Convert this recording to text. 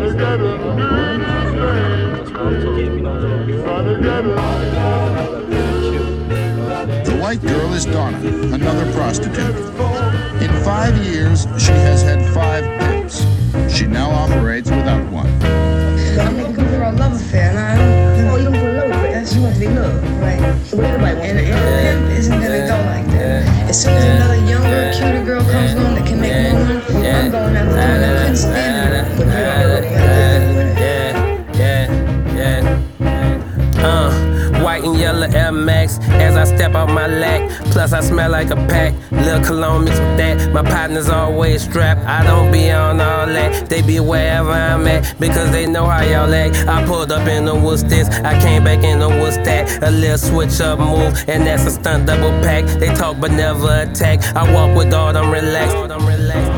The white girl is Donna, another prostitute. In 5 years, she has had 5 pimps. She now operates without one. I'm looking for a love affair, and I don't. Oh, you looking for a love affair? That's what they look, right? And a pimp isn't gonna go like that. As soon as another younger, cuter girl comes along that can make more money, I'm going out the door, and I couldn't stand it. But you don't look like that. White and yellow Air Max as I step out my lack. Plus I smell like a pack. Lil' cologne mixed with that. My partner's always strapped. I don't be on all that. They be wherever I'm at because they know how y'all act. I pulled up in the Worcesters. I came back in the Worcester. A little switch up move and that's a stunt double pack. They talk but never attack. I walk with God, I'm relaxed.